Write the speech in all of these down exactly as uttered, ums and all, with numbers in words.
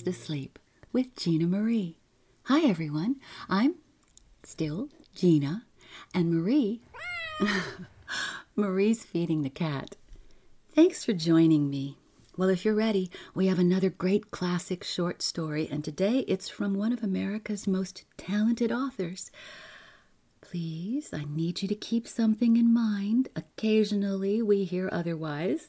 Fast Asleep with Gina Marie. Hi everyone, I'm still Gina, and Marie, Marie's feeding the cat. Thanks for joining me. Well, if you're ready, we have another great classic short story, and today it's from one of America's most talented authors. Please, I need you to keep something in mind. Occasionally we hear otherwise.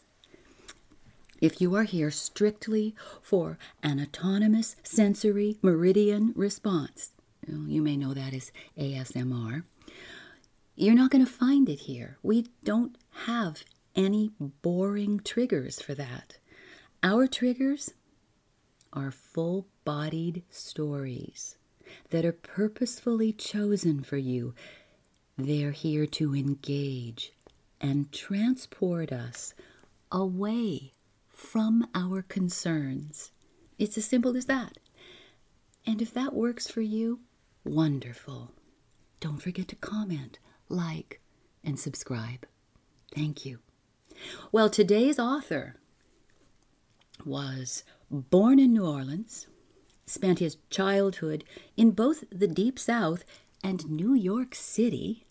If you are here strictly for an autonomous sensory meridian response, you may know that as A S M R, you're not going to find it here. We don't have any boring triggers for that. Our triggers are full-bodied stories that are purposefully chosen for you. They're here to engage and transport us away from our concerns. It's as simple as that. And if that works for you, wonderful. Don't forget to comment, like, and subscribe. Thank you. Well, today's author was born in New Orleans, spent his childhood in both the Deep South and New York City.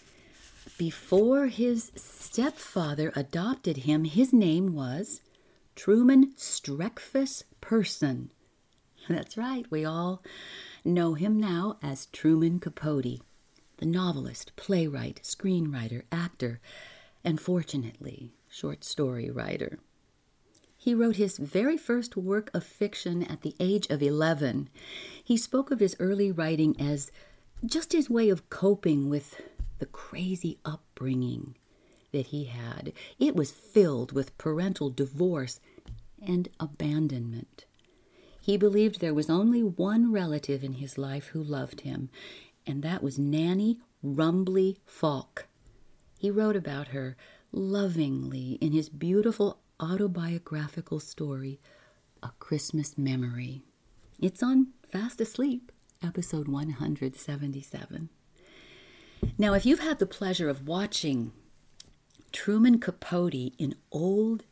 Before his stepfather adopted him, his name was Truman Streckfus Person. That's right, we all know him now as Truman Capote, the novelist, playwright, screenwriter, actor, and fortunately, short story writer. He wrote his very first work of fiction at the age of eleven. He spoke of his early writing as just his way of coping with the crazy upbringing that he had. It was filled with parental divorce and abandonment. He believed there was only one relative in his life who loved him, and that was Nanny Rumbly Falk. He wrote about her lovingly in his beautiful autobiographical story, A Christmas Memory. It's on Fast Asleep, episode one hundred seventy-seven. Now, if you've had the pleasure of watching Truman Capote in old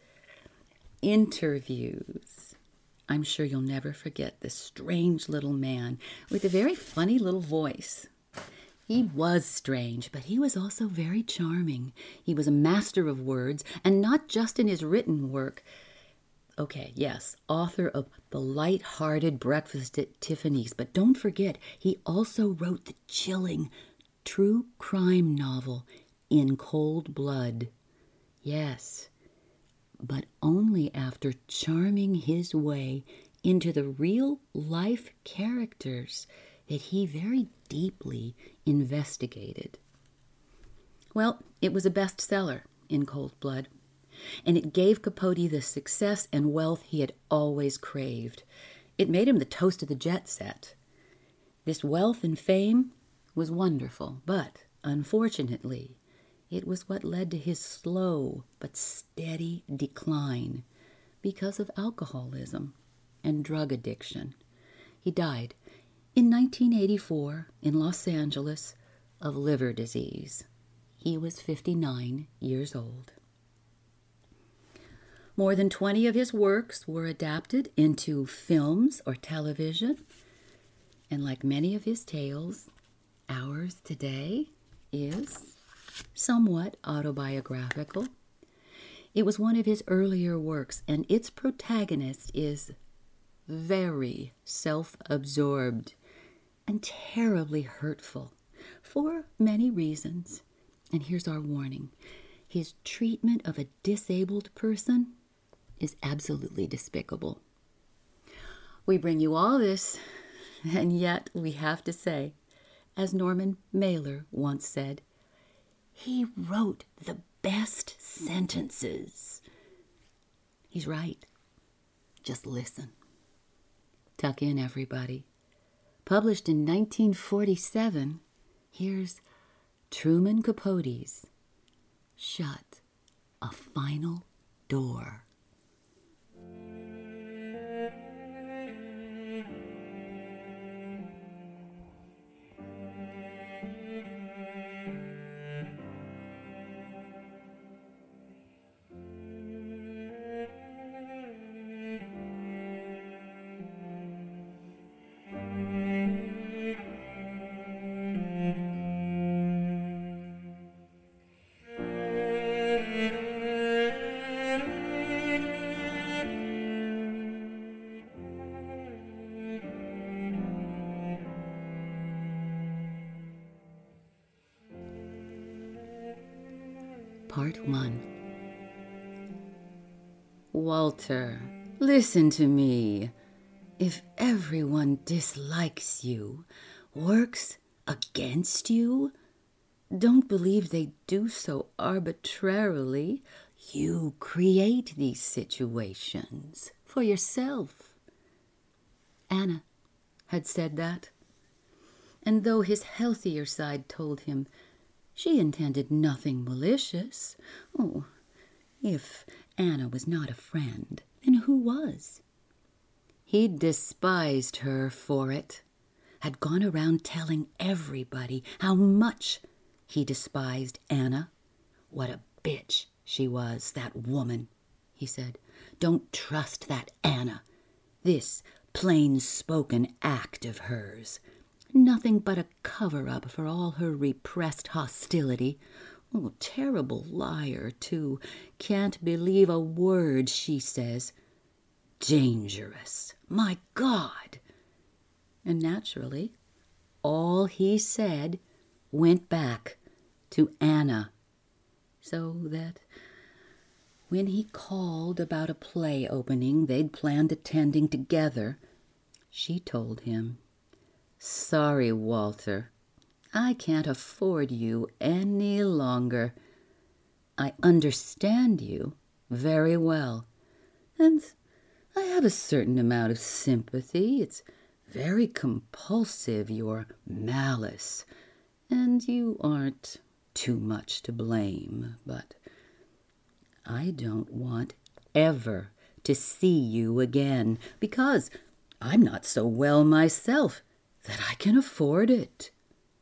interviews, I'm sure you'll never forget this strange little man with a very funny little voice. He was strange, but he was also very charming. He was a master of words, and not just in his written work. Okay, yes, author of The Light-Hearted Breakfast at Tiffany's, but don't forget, he also wrote the chilling true crime novel In Cold Blood. Yes, but only after charming his way into the real-life characters that he very deeply investigated. Well, it was a bestseller, In Cold Blood, and it gave Capote the success and wealth he had always craved. It made him the toast of the jet set. This wealth and fame was wonderful, but unfortunately, it was what led to his slow but steady decline because of alcoholism and drug addiction. He died in nineteen eighty-four in Los Angeles of liver disease. He was fifty-nine years old. More than twenty of his works were adapted into films or television, and like many of his tales, ours today is somewhat autobiographical. It was one of his earlier works, and its protagonist is very self-absorbed and terribly hurtful for many reasons. And here's our warning. His treatment of a disabled person is absolutely despicable. We bring you all this, and yet we have to say, as Norman Mailer once said, he wrote the best sentences. He's right. Just listen. Tuck in, everybody. Published in nineteen forty-seven, here's Truman Capote's Shut a Final Door. Part one. Walter, listen to me. If everyone dislikes you, works against you, don't believe they do so arbitrarily. You create these situations for yourself. Anna had said that. And though his healthier side told him she intended nothing malicious, oh, if Anna was not a friend, then who was? He despised her for it, had gone around telling everybody how much he despised Anna. What a bitch she was, that woman, he said. Don't trust that Anna. This plain-spoken act of hers. Nothing but a cover-up for all her repressed hostility. Oh, terrible liar, too. Can't believe a word she says. Dangerous. My God. And naturally, all he said went back to Anna, so that when he called about a play opening they'd planned attending together, she told him, "Sorry, Walter, I can't afford you any longer. I understand you very well, and I have a certain amount of sympathy. It's very compulsive, your malice, and you aren't too much to blame, but I don't want ever to see you again, because I'm not so well myself that I can afford it."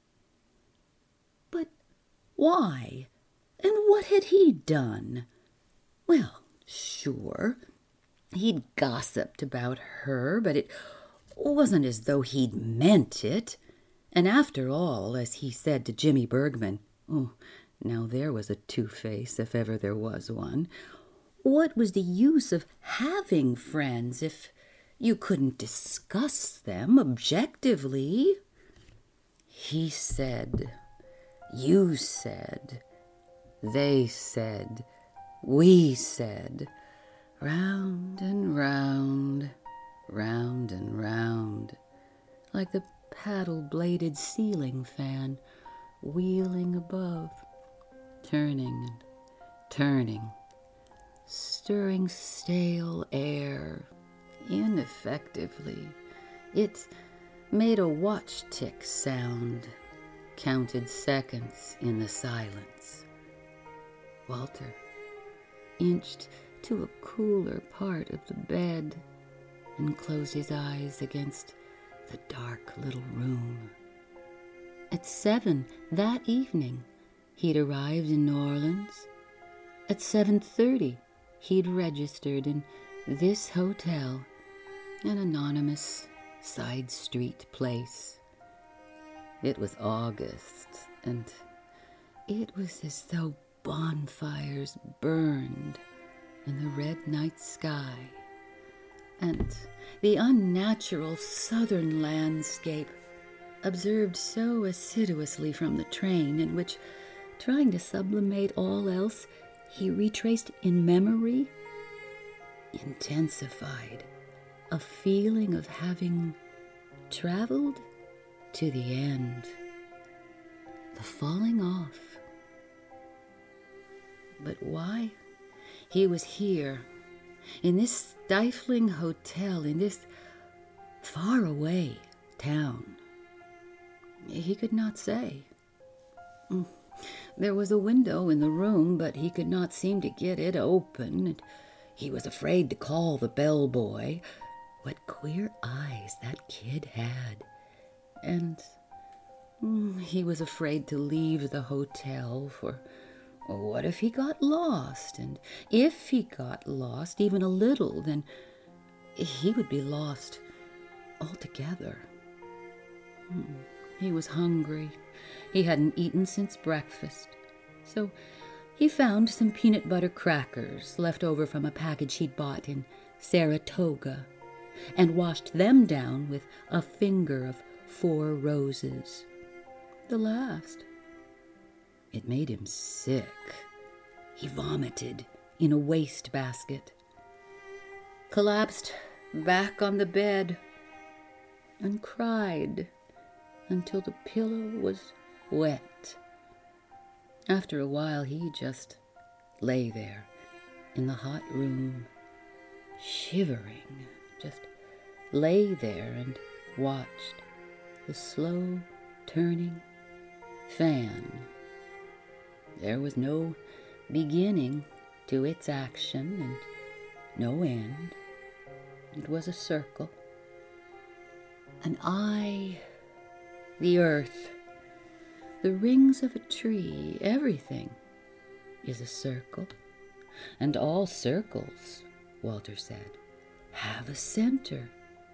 But why? And what had he done? Well, sure, he'd gossiped about her, but it wasn't as though he'd meant it. And after all, as he said to Jimmy Bergman, oh, now there was a two-face if ever there was one, what was the use of having friends if you couldn't discuss them objectively? He said, you said, they said, we said, round and round, round and round, like the paddle-bladed ceiling fan wheeling above, turning and turning, stirring stale air ineffectively. It made a watch-tick sound, counted seconds in the silence. Walter inched to a cooler part of the bed and closed his eyes against the dark little room. At seven that evening, he'd arrived in New Orleans. At seven thirty, he'd registered in this hotel, an anonymous side street place. It was August, and it was as though bonfires burned in the red night sky, and the unnatural southern landscape, observed so assiduously from the train, in which, trying to sublimate all else, he retraced in memory, intensified a feeling of having traveled to the end, the falling off. But why? He was here, in this stifling hotel, in this faraway town. He could not say. There was a window in the room, but he could not seem to get it open. He was afraid to call the bellboy. What queer eyes that kid had. And mm, he was afraid to leave the hotel, for what if he got lost? And if he got lost even a little, then he would be lost altogether. Mm. He was hungry. He hadn't eaten since breakfast. So he found some peanut butter crackers left over from a package he'd bought in Saratoga, and washed them down with a finger of four roses. The last. It made him sick. he vomited in a wastebasket, collapsed back on the bed, and cried until the pillow was wet. After a while, he just lay there in the hot room, shivering, just lay there and watched the slow turning fan. There was no beginning to its action and no end. It was a circle. An eye, the earth, the rings of a tree, everything is a circle. And all circles, Walter said, have a center.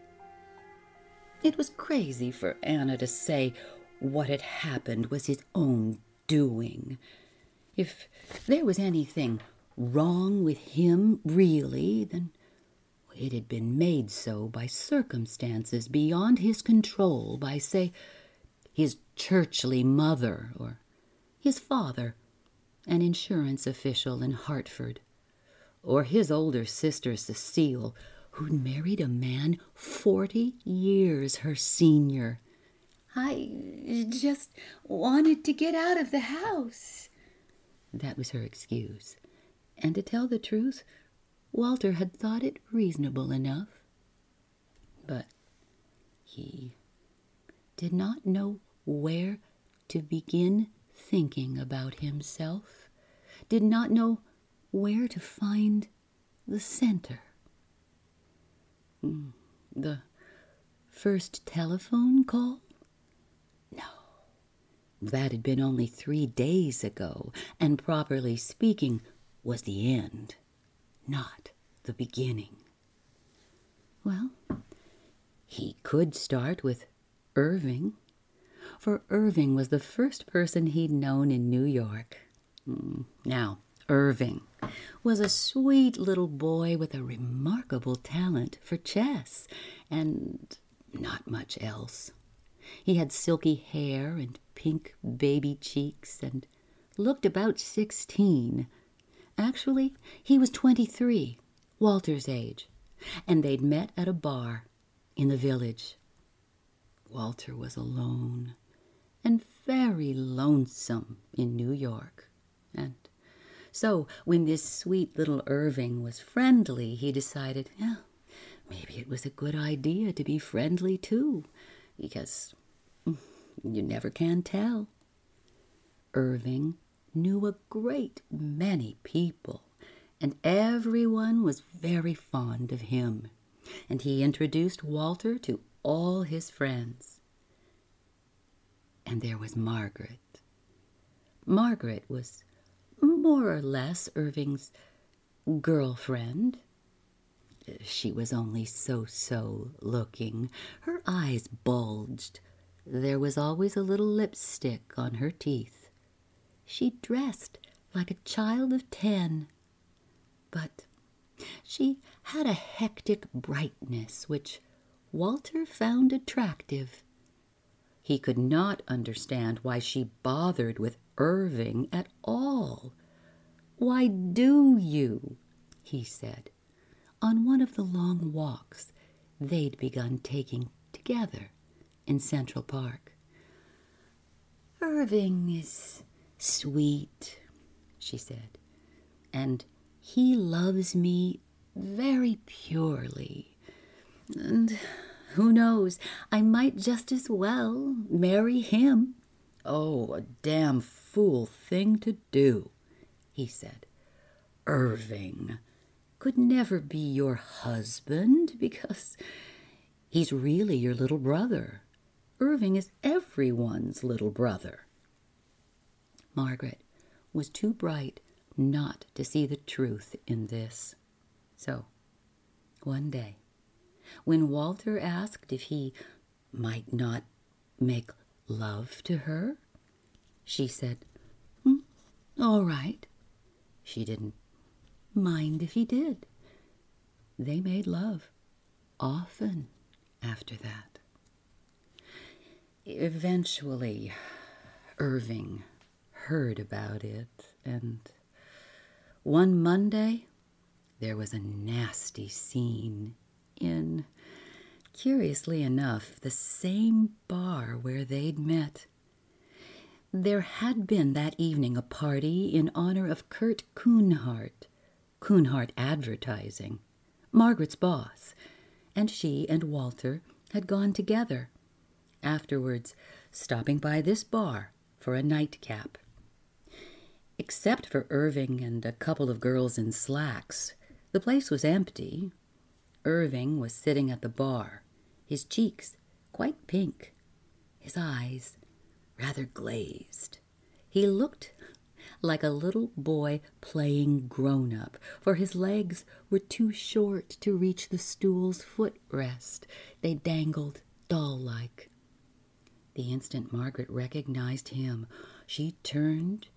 It was crazy for Anna to say what had happened was his own doing. If there was anything wrong with him, really, then it had been made so by circumstances beyond his control, by, say, his churchly mother, or his father, an insurance official in Hartford, or his older sister Cecile, who'd married a man forty years her senior. "I just wanted to get out of the house." That was her excuse. And to tell the truth, Walter had thought it reasonable enough. But he did not know where to begin thinking about himself, did not know where to find the center. The first telephone call? No, that had been only three days ago, and properly speaking, was the end, not the beginning. Well, he could start with Irving, for Irving was the first person he'd known in New York. Now, Irving was a sweet little boy with a remarkable talent for chess, and not much else. He had silky hair and pink baby cheeks and looked about sixteen. Actually, he was twenty-three, Walter's age, and they'd met at a bar in the village. Walter was alone and very lonesome in New York, and so when this sweet little Irving was friendly, he decided, yeah, maybe it was a good idea to be friendly too, because you never can tell. Irving knew a great many people, and everyone was very fond of him, and he introduced Walter to all his friends. And there was Margaret. Margaret was more or less Irving's girlfriend. She was only so-so looking. Her eyes bulged. There was always a little lipstick on her teeth. She dressed like a child of ten. But she had a hectic brightness which Walter found attractive. He could not understand why she bothered with Irving at all. "Why do you?" he said, on one of the long walks they'd begun taking together in Central Park. "Irving is sweet," she said, "and he loves me very purely. And who knows, I might just as well marry him." "Oh, a damn fool thing to do," he said. "Irving could never be your husband because he's really your little brother. Irving is everyone's little brother." Margaret was too bright not to see the truth in this. So, one day, when Walter asked if he might not make love to her, she said, hmm, all right. She didn't mind if he did. They made love often after that. Eventually, Irving heard about it, and, One Monday, there was a nasty scene in, curiously enough, the same bar where they'd met. There had been that evening a party in honor of Kurt Kuhnhart, Kuhnhart Advertising, Margaret's boss, and she and Walter had gone together, afterwards stopping by this bar for a nightcap. Except for Irving and a couple of girls in slacks, the place was empty. Irving was sitting at the bar, his cheeks quite pink, his eyes rather glazed. He looked like a little boy playing grown-up, for his legs were too short to reach the stool's footrest. They dangled doll-like. The instant Margaret recognized him, she turned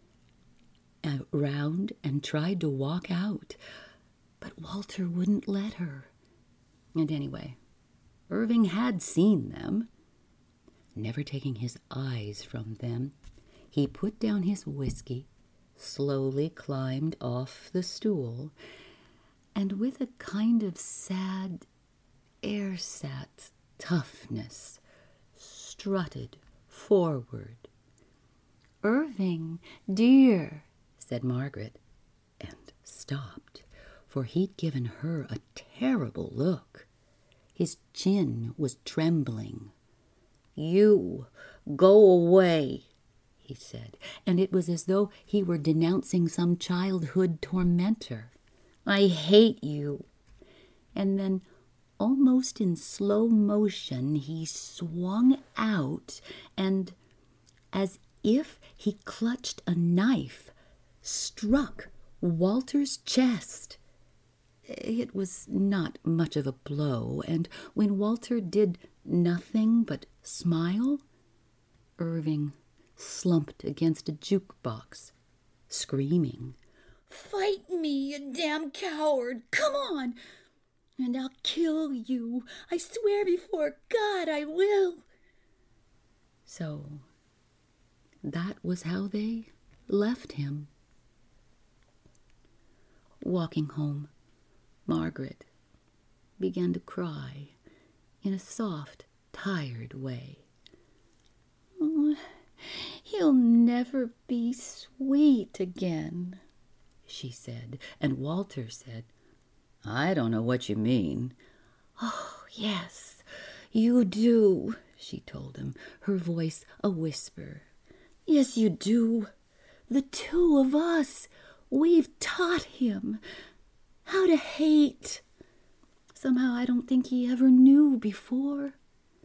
around and tried to walk out, but Walter wouldn't let her. And anyway, Irving had seen them. Never taking his eyes from them, he put down his whiskey, slowly climbed off the stool, and with a kind of sad, air-sat toughness, strutted forward. "Irving, dear," said Margaret, and stopped, for he'd given her a terrible look. His chin was trembling. "You go away," he said, and it was as though he were denouncing some childhood tormentor. "I hate you." And then, almost in slow motion, he swung out and, as if he clutched a knife, struck Walter's chest. It was not much of a blow, and when Walter did nothing but smile, Irving slumped against a jukebox, screaming, "Fight me, you damn coward! Come on! And I'll kill you! I swear before God I will!" So that was how they left him. Walking home, Margaret began to cry in a soft, tired way. "Oh, he'll never be sweet again," she said, and Walter said, "I don't know what you mean." "Oh, yes, you do," she told him, her voice a whisper. "Yes, you do. The two of us, we've taught him how to hate. Somehow I don't think he ever knew before."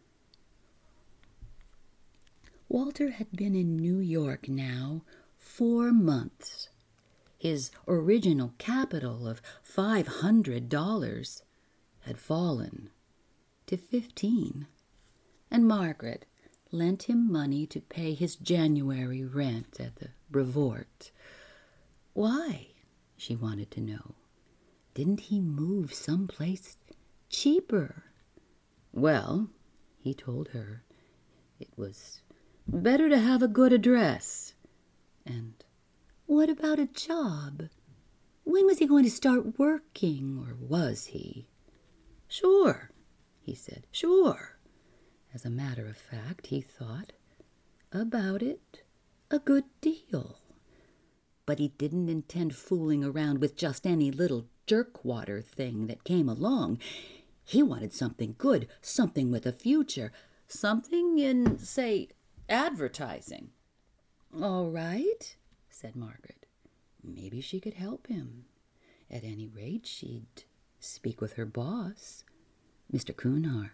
Walter had been in New York now four months. His original capital of five hundred dollars had fallen to fifteen, and Margaret lent him money to pay his January rent at the Brevoort. Why, she wanted to know. Didn't he move someplace cheaper? Well, he told her, it was better to have a good address. And what about a job? When was he going to start working, or was he? Sure, he said, sure. As a matter of fact, he thought about it a good deal. But he didn't intend fooling around with just any little jerkwater thing that came along. He wanted something good, something with a future, something in, say, advertising. All right, said Margaret. Maybe she could help him. At any rate, she'd speak with her boss, Mister Kuhnhart.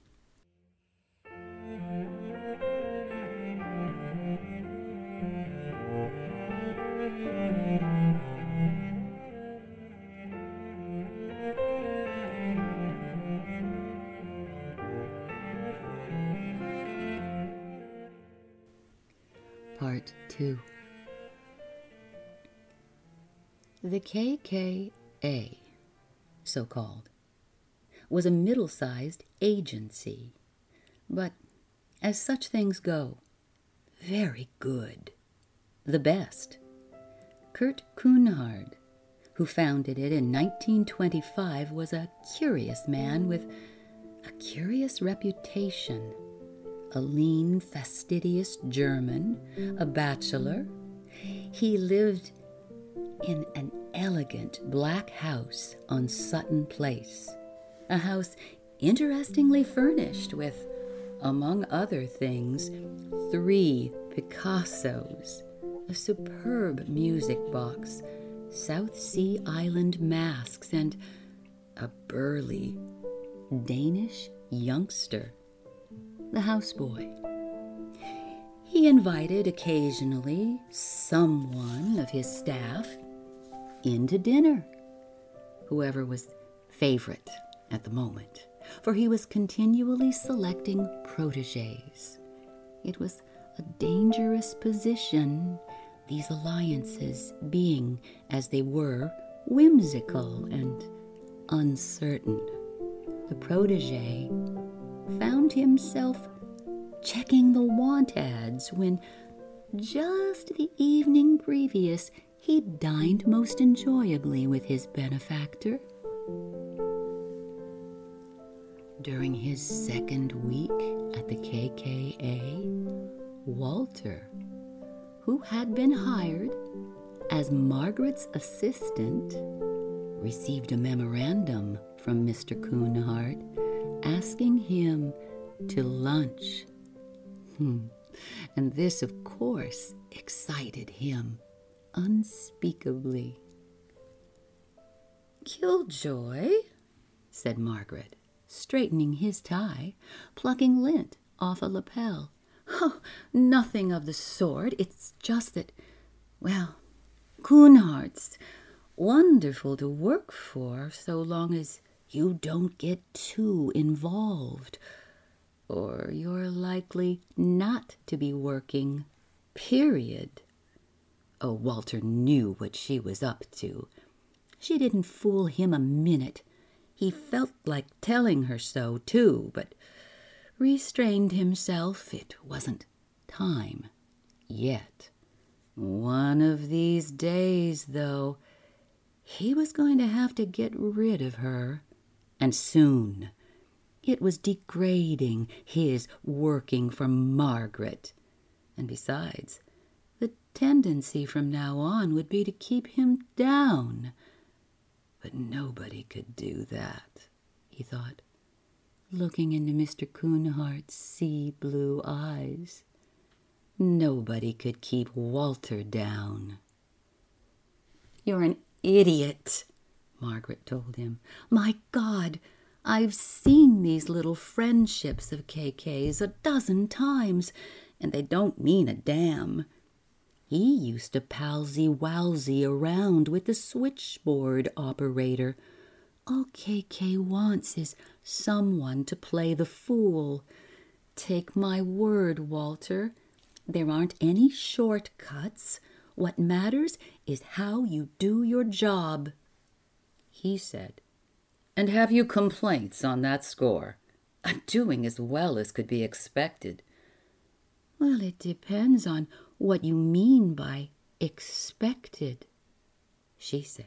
Part two. The K K A, so-called, was a middle-sized agency, but as such things go, very good, the best. Kurt Kuhnhart who founded it in nineteen twenty-five, was a curious man with a curious reputation. A lean, fastidious German, a bachelor. He lived in an elegant black house on Sutton Place, a house interestingly furnished with, among other things, three Picassos, a superb music box, South Sea Island masks, and a burly Danish youngster, the houseboy. He invited occasionally someone of his staff in to dinner, whoever was favorite at the moment, for he was continually selecting protégés. It was a dangerous position, these alliances being, as they were, whimsical and uncertain. The protégé found himself checking the want ads when, just the evening previous, he dined most enjoyably with his benefactor. During his second week at the K K A, Walter, who had been hired as Margaret's assistant, received a memorandum from Mister Coonhart asking him to lunch. Hmm. And this, of course, excited him unspeakably. "Killjoy," said Margaret, straightening his tie, plucking lint off a lapel. "Oh, nothing of the sort. It's just that, well, Coonhart's wonderful to work for so long as you don't get too involved, or you're likely not to be working, period." Oh, Walter knew what she was up to. She didn't fool him a minute. He felt like telling her so, too, but restrained himself. It wasn't time yet. One of these days, though, he was going to have to get rid of her, and soon. It was degrading, his working for Margaret. And besides, the tendency from now on would be to keep him down. But nobody could do that, he thought, looking into Mister Coonhart's sea-blue eyes. Nobody could keep Walter down. "You're an idiot," Margaret told him. "My God, I've seen these little friendships of K K's a dozen times, and they don't mean a damn. He used to palsy-walsy around with the switchboard operator. All K K wants is someone to play the fool. Take my word, Walter, there aren't any shortcuts. What matters is how you do your job." He said, "And have you complaints on that score? I'm doing as well as could be expected." "Well, it depends on what you mean by expected," she said.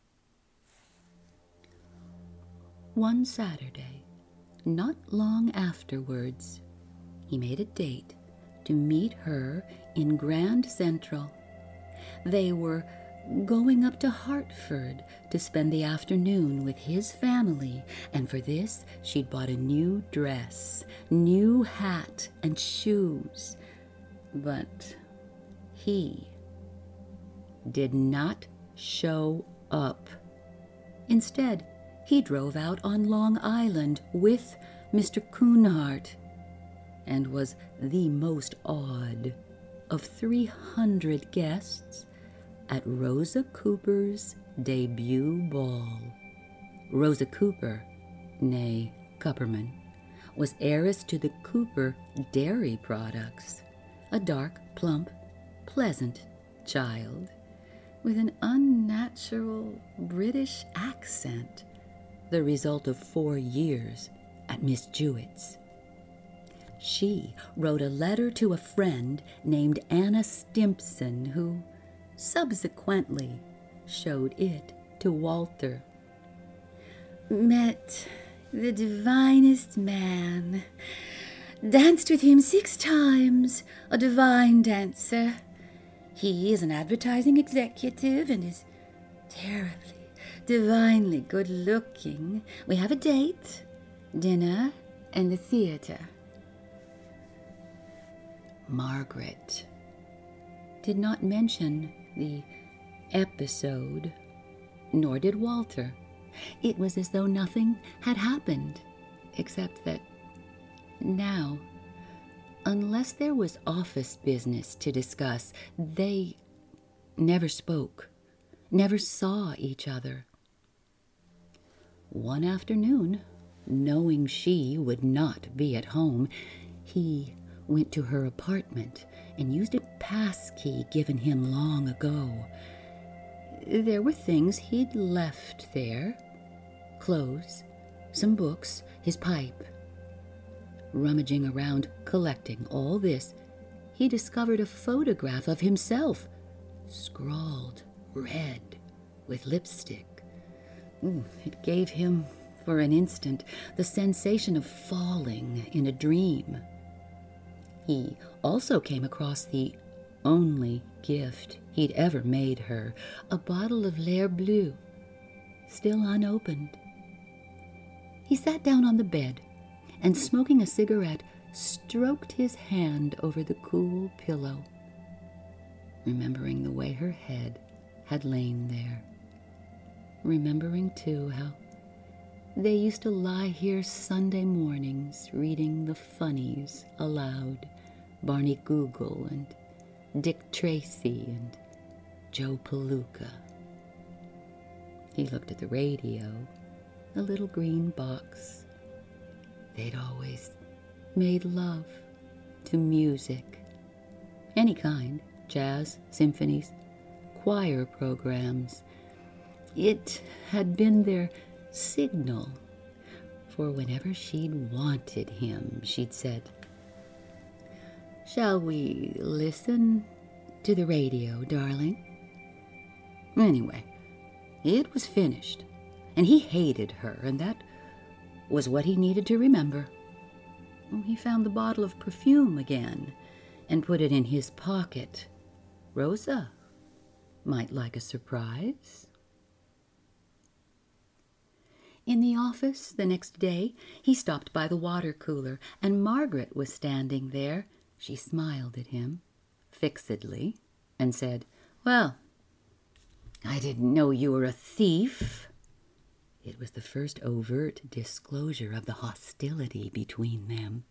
One Saturday, not long afterwards, he made a date to meet her in Grand Central. They were going up to Hartford to spend the afternoon with his family, and for this she'd bought a new dress, new hat, and shoes. But he did not show up. Instead, he drove out on Long Island with Mister Coonhart and was the most odd of three hundred guests at Rosa Cooper's debut ball. Rosa Cooper, née Cupperman, was heiress to the Cooper dairy products, a dark, plump, pleasant child with an unnatural British accent, the result of four years at Miss Jewett's. She wrote a letter to a friend named Anna Stimpson, who subsequently showed it to Walter. Met the divinest man. Danced with him six times. A divine dancer. He is an advertising executive and is terribly, divinely good-looking. We have a date, dinner, and the theater. Margaret did not mention the episode, nor did Walter. It was as though nothing had happened, except that now, unless there was office business to discuss, they never spoke, never saw each other. One afternoon, knowing she would not be at home, he went to her apartment and used a pass key given him long ago. There were things he'd left there, clothes, some books, his pipe. Rummaging around, collecting all this, he discovered a photograph of himself, scrawled red with lipstick. Ooh, it gave him, for an instant, the sensation of falling in a dream. He also came across the only gift he'd ever made her, a bottle of L'air Bleu, still unopened. He sat down on the bed and, smoking a cigarette, stroked his hand over the cool pillow, remembering the way her head had lain there. Remembering, too, how they used to lie here Sunday mornings reading the funnies aloud, Barney Google and Dick Tracy and Joe Palooka. He looked at the radio, the little green box. They'd always made love to music, any kind, jazz, symphonies, choir programs. It had been their signal, for whenever she'd wanted him, she'd said, "Shall we listen to the radio, darling?" Anyway, it was finished, and he hated her, and that was what he needed to remember. He found the bottle of perfume again and put it in his pocket. Rosa might like a surprise. In the office the next day, he stopped by the water cooler, and Margaret was standing there. She smiled at him fixedly and said, "Well, I didn't know you were a thief." It was the first overt disclosure of the hostility between them.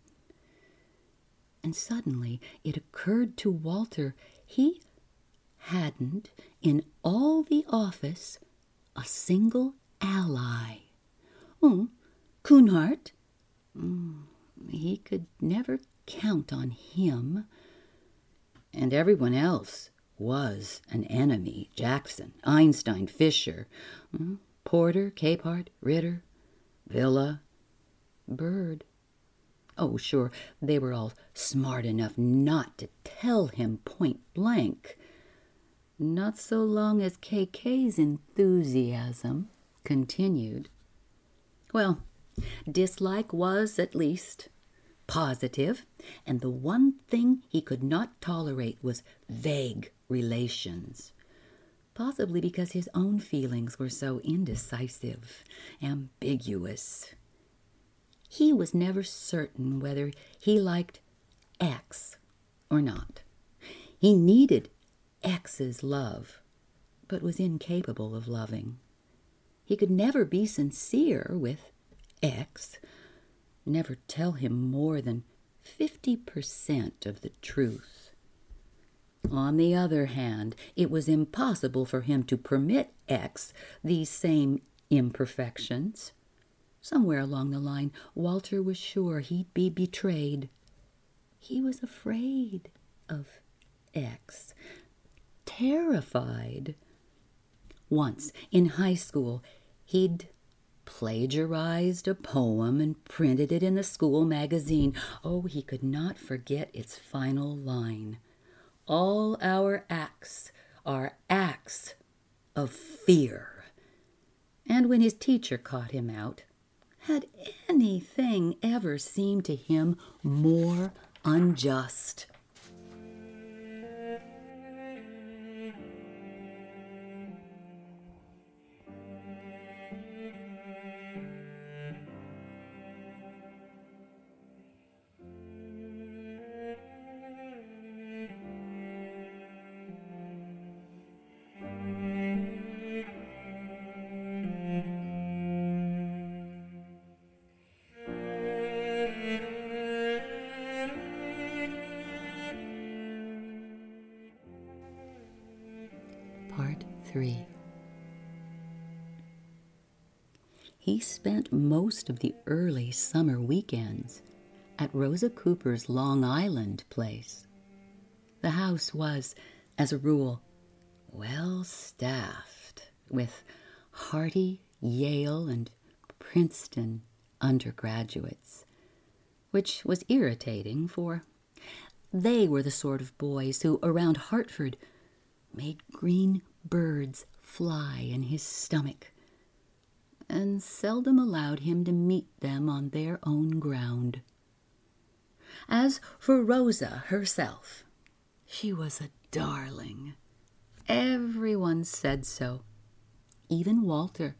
And suddenly it occurred to Walter he hadn't, in all the office, a single ally. Oh, Kuhnhardt? Mm, he could never count on him. And everyone else was an enemy. Jackson, Einstein, Fisher, mm, Porter, Capehart, Ritter, Villa, Bird. Oh, sure, they were all smart enough not to tell him point blank. Not so long as K K's enthusiasm continued. Well, dislike was, at least, positive, and the one thing he could not tolerate was vague relations. Possibly because his own feelings were so indecisive, ambiguous. He was never certain whether he liked X or not. He needed X's love, but was incapable of loving. He could never be sincere with X, never tell him more than fifty percent of the truth. On the other hand, it was impossible for him to permit X these same imperfections. Somewhere along the line, Walter was sure he'd be betrayed. He was afraid of X, terrified. Once, in high school, he'd plagiarized a poem and printed it in the school magazine. Oh, he could not forget its final line. "All our acts are acts of fear." And when his teacher caught him out, had anything ever seemed to him more unjust? Part three. He spent most of the early summer weekends at Rosa Cooper's Long Island place. The house was, as a rule, well staffed with hearty Yale and Princeton undergraduates, which was irritating, for they were the sort of boys who, around Hartford, made green birds fly in his stomach, and seldom allowed him to meet them on their own ground. As for Rosa herself, she was a darling. Everyone said so, even Walter.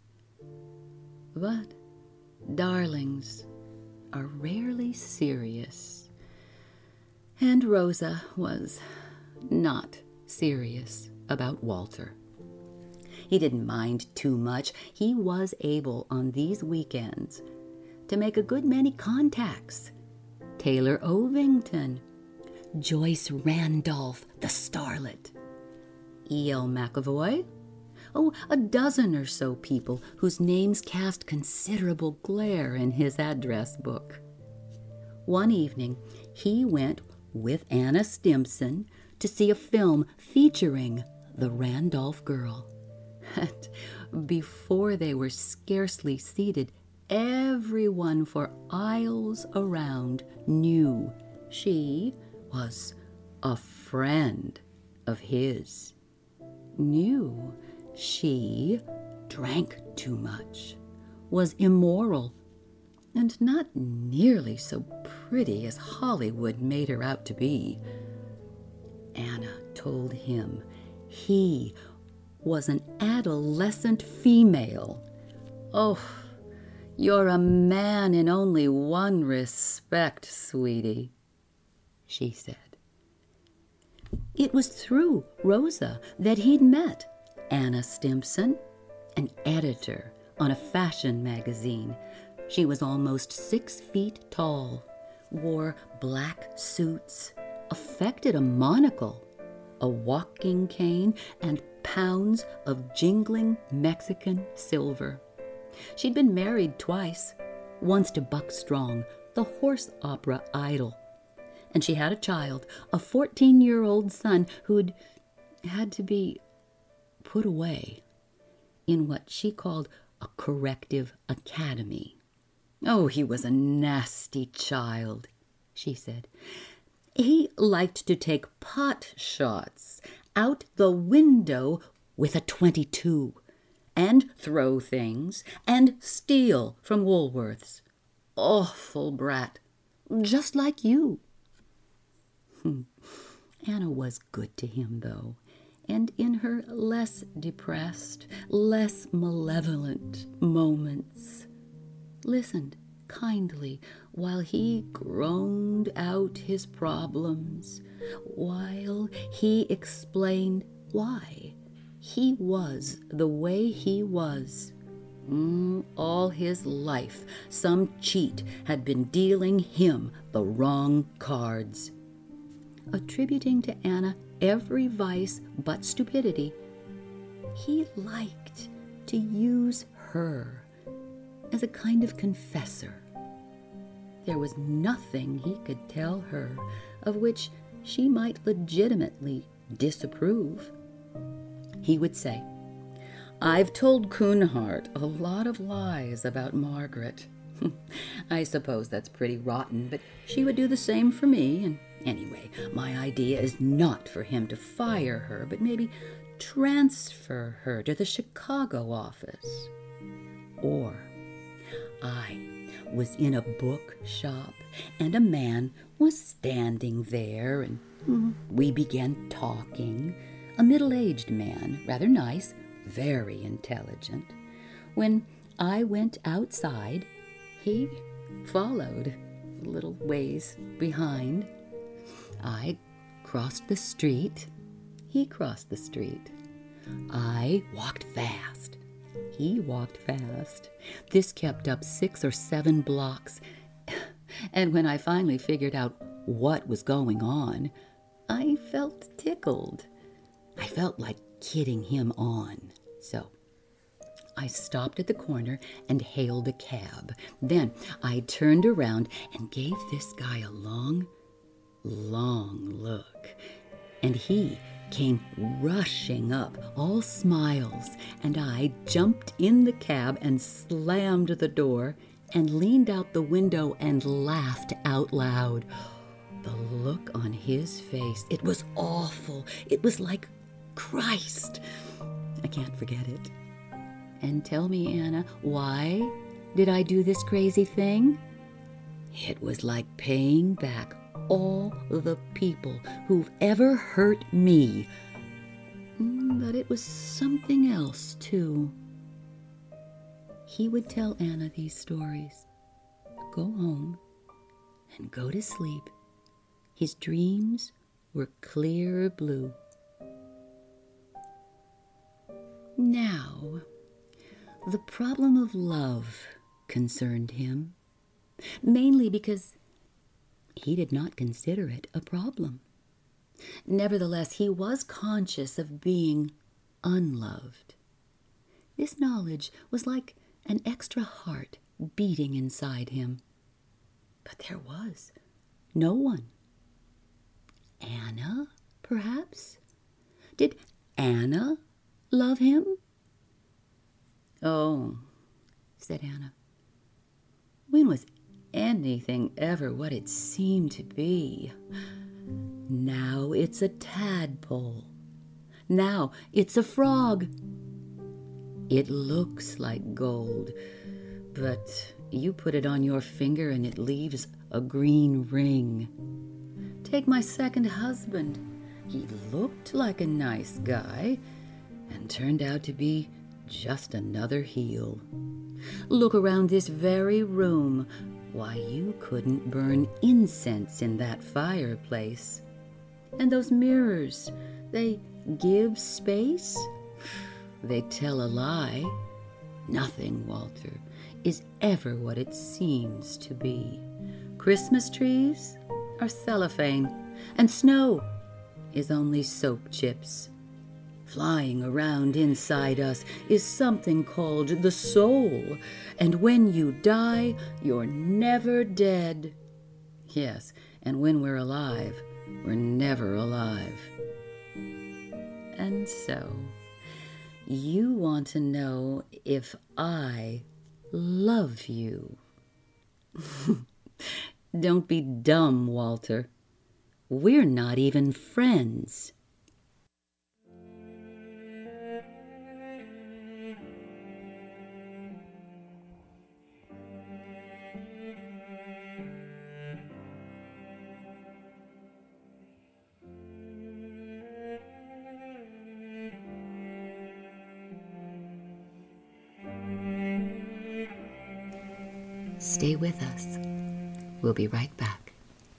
But darlings are rarely serious, and Rosa was not serious about Walter. He didn't mind too much. He was able on these weekends to make a good many contacts. Taylor Ovington, Joyce Randolph, the starlet, E L McAvoy, oh, a dozen or so people whose names cast considerable glare in his address book. One evening, he went with Anna Stimpson to see a film featuring the Randolph girl. And before they were scarcely seated, everyone for aisles around knew she was a friend of his, knew she drank too much, was immoral, and not nearly so pretty as Hollywood made her out to be. Anna told him he was an adolescent female. Oh, you're a man in only one respect, sweetie, she said. It was through Rosa that he'd met Anna Stimpson, an editor on a fashion magazine. She was almost six feet tall, wore black suits, affected a monocle, a walking cane, and pounds of jingling Mexican silver. She'd been married twice, once to Buck Strong, the horse opera idol, and she had a child, a fourteen-year-old son who'd had to be put away in what she called a corrective academy. Oh, he was a nasty child, she said. He liked to take pot shots out the window with a twenty-two and throw things and steal from Woolworths. Awful brat, just like you. Anna was good to him, though, and in her less depressed, less malevolent moments, listened kindly while he groaned out his problems, while he explained why he was the way he was. Mm, all his life, some cheat had been dealing him the wrong cards. Attributing to Anna every vice but stupidity, he liked to use her as a kind of confessor. There was nothing he could tell her of which she might legitimately disapprove. He would say, "I've told Coonhart a lot of lies about Margaret. I suppose that's pretty rotten, but she would do the same for me, and anyway, my idea is not for him to fire her, but maybe transfer her to the Chicago office." or. I was in a bookshop, and a man was standing there, and mm, we began talking. A middle-aged man, rather nice, very intelligent. When I went outside, he followed a little ways behind. I crossed the street. He crossed the street. I walked fast. He walked fast. This kept up six or seven blocks. And when I finally figured out what was going on, I felt tickled. I felt like kidding him on. So I stopped at the corner and hailed a cab. Then I turned around and gave this guy a long, long look. And he came rushing up, all smiles, and I jumped in the cab and slammed the door and leaned out the window and laughed out loud. The look on his face, it was awful. It was like Christ. I can't forget it. And tell me, Anna, why did I do this crazy thing? It was like paying back all the people who've ever hurt me. But it was something else, too. He would tell Anna these stories, go home, and go to sleep. His dreams were clear blue. Now, the problem of love concerned him, mainly because he did not consider it a problem. Nevertheless, he was conscious of being unloved. This knowledge was like an extra heart beating inside him. But there was no one. Anna, perhaps? Did Anna love him? Oh, said Anna. When was anything ever what it seemed to be? Now it's a tadpole. Now it's a frog. It looks like gold, but you put it on your finger and it leaves a green ring. Take my second husband. He looked like a nice guy and turned out to be just another heel. Look around this very room. Why, you couldn't burn incense in that fireplace. And those mirrors, they give space? They tell a lie. Nothing, Walter, is ever what it seems to be. Christmas trees are cellophane, and snow is only soap chips. Flying around inside us is something called the soul, and when you die, you're never dead. Yes, and when we're alive, we're never alive. And so, you want to know if I love you. Don't be dumb, Walter. We're not even friends. Stay with us. We'll be right back.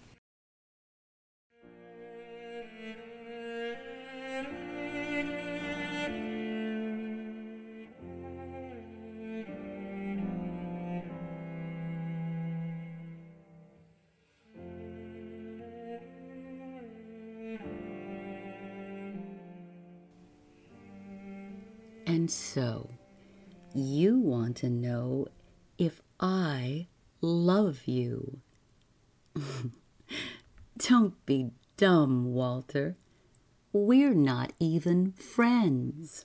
And so, you want to know if I love you. Don't be dumb, Walter. We're not even friends.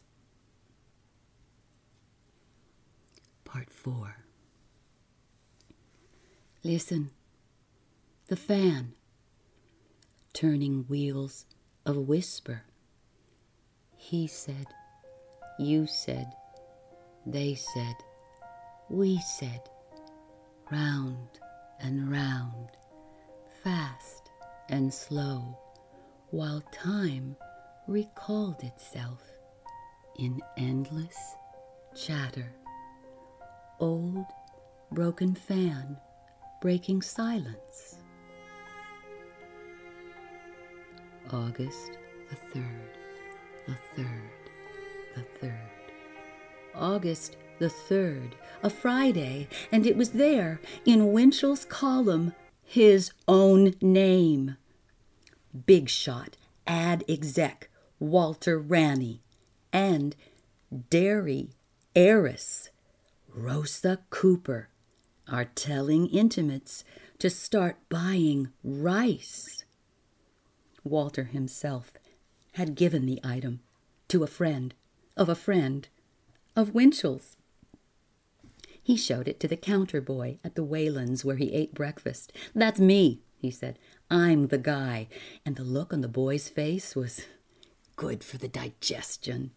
Part four. Listen. The fan. Turning wheels of whisper. He said, you said, they said, we said, round and round, fast and slow, while time recalled itself in endless chatter. Old broken fan breaking silence. August the third, the third, the third. August the third, a Friday, and it was there, in Winchell's column, his own name. Big shot, ad exec, Walter Ranney, and dairy heiress, Rosa Cooper, are telling intimates to start buying rice. Walter himself had given the item to a friend of a friend of Winchell's. He showed it to the counter boy at the Whalens where he ate breakfast. "That's me," he said. "I'm the guy." And the look on the boy's face was good for the digestion.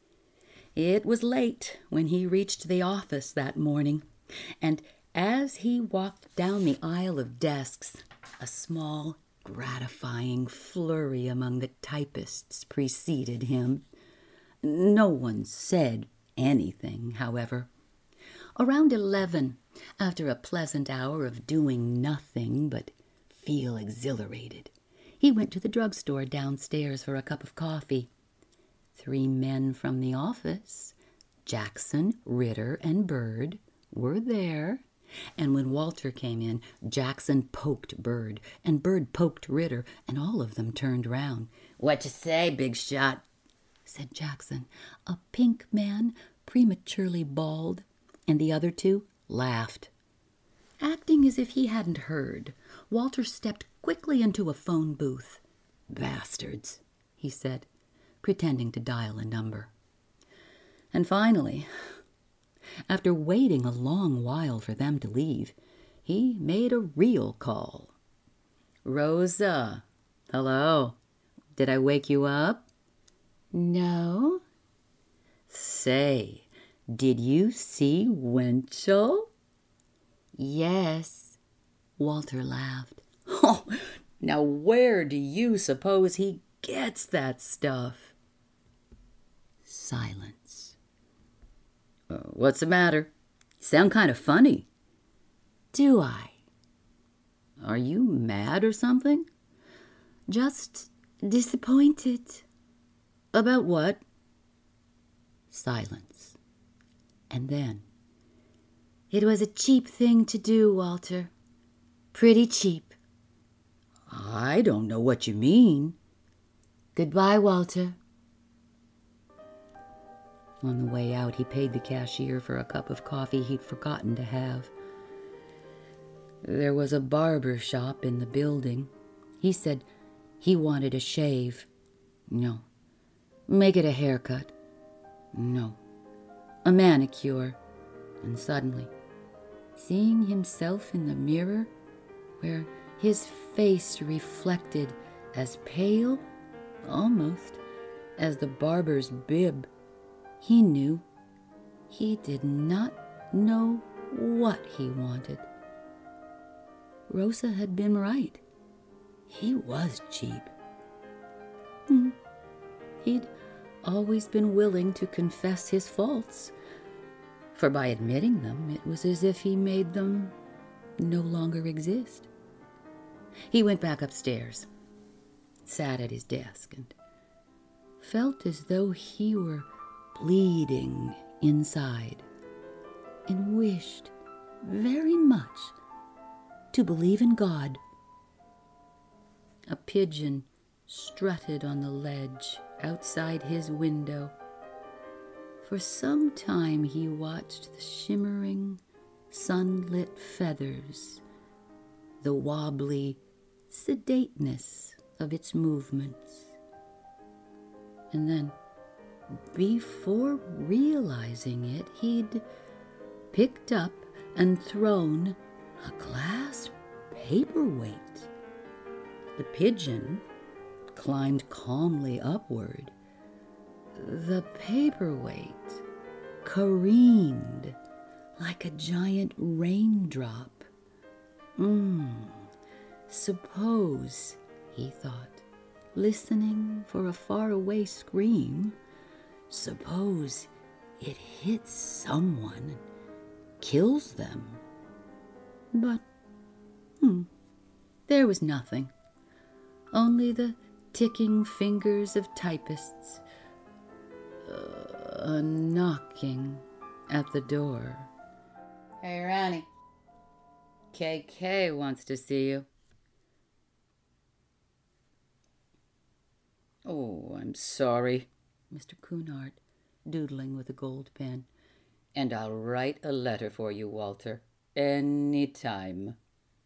It was late when he reached the office that morning, and as he walked down the aisle of desks, a small, gratifying flurry among the typists preceded him. No one said anything, however. Around eleven, after a pleasant hour of doing nothing but feel exhilarated, he went to the drugstore downstairs for a cup of coffee. Three men from the office, Jackson, Ritter, and Bird, were there, and when Walter came in, Jackson poked Bird, and Bird poked Ritter, and all of them turned round. "What you say, big shot?" said Jackson, a pink man, prematurely bald, and the other two laughed. Acting as if he hadn't heard, Walter stepped quickly into a phone booth. "Bastards," he said, pretending to dial a number. And finally, after waiting a long while for them to leave, he made a real call. "Rosa, hello. Did I wake you up?" "No." "Say, did you see Winchell?" "Yes." Walter laughed. "Oh, now where do you suppose he gets that stuff?" Silence. Uh, "What's the matter? You sound kind of funny." "Do I?" "Are you mad or something?" "Just disappointed." "About what?" Silence. And then, "It was a cheap thing to do, Walter. Pretty cheap." "I don't know what you mean." "Goodbye, Walter." On the way out, he paid the cashier for a cup of coffee he'd forgotten to have. There was a barber shop in the building. He said he wanted a shave. No. Make it a haircut. No. A manicure. And suddenly, seeing himself in the mirror, where his face reflected as pale, almost, as the barber's bib, he knew he did not know what he wanted. Rosa had been right. He was cheap. Hmm. He'd always been willing to confess his faults, for by admitting them, it was as if he made them no longer exist. He went back upstairs, sat at his desk, and felt as though he were bleeding inside, and wished very much to believe in God. A pigeon strutted on the ledge outside his window. For some time he watched the shimmering, sunlit feathers, the wobbly sedateness of its movements. And then, before realizing it, he'd picked up and thrown a glass paperweight. The pigeon climbed calmly upward. The paperweight careened like a giant raindrop. Hmm, suppose, he thought, listening for a faraway scream, suppose it hits someone and kills them. But, hmm, there was nothing. Only the ticking fingers of typists, uh, a knocking at the door. Hey, Ronnie. K K wants to see you. Oh, I'm sorry, Mister Cunard, doodling with a gold pen. And I'll write a letter for you, Walter, any time.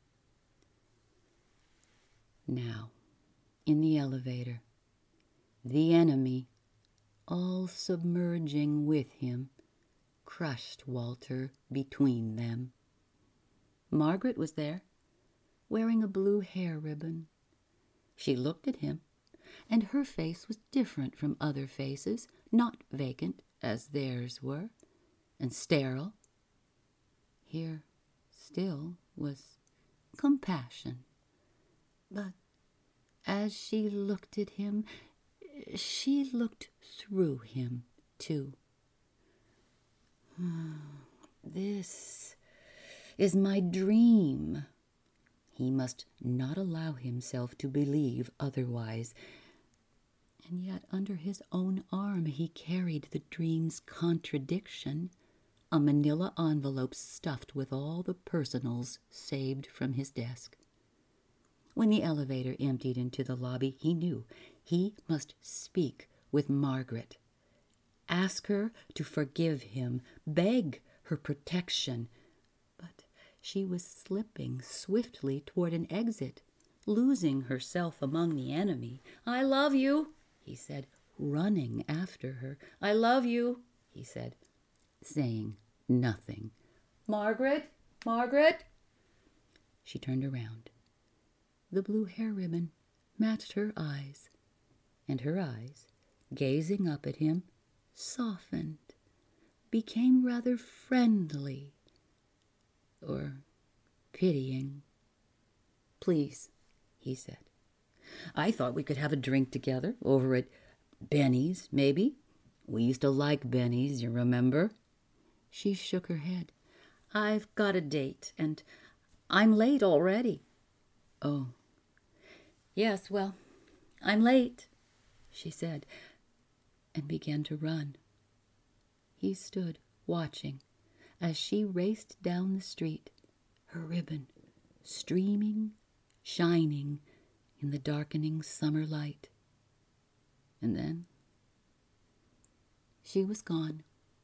Now, in the elevator, the enemy, all submerging with him, crushed Walter between them. Margaret was there, wearing a blue hair ribbon. She looked at him, and her face was different from other faces, not vacant as theirs were, and sterile. Here still was compassion. But as she looked at him, she looked through him, too. This is my dream. He must not allow himself to believe otherwise. And yet under his own arm he carried the dream's contradiction, a manila envelope stuffed with all the personals saved from his desk. When the elevator emptied into the lobby, he knew he must speak with Margaret. Ask her to forgive him, beg her protection. But she was slipping swiftly toward an exit, losing herself among the enemy. "I love you," he said, running after her. "I love you," he said, saying nothing. "Margaret, Margaret." She turned around. The blue hair ribbon matched her eyes, and her eyes, gazing up at him, softened, became rather friendly or pitying. "Please," he said. "I thought we could have a drink together over at Benny's, maybe. We used to like Benny's, you remember?" She shook her head. "I've got a date, and I'm late already." "Oh, yes, well, I'm late," she said, and began to run. He stood watching as she raced down the street, her ribbon streaming, shining in the darkening summer light. And then she was gone.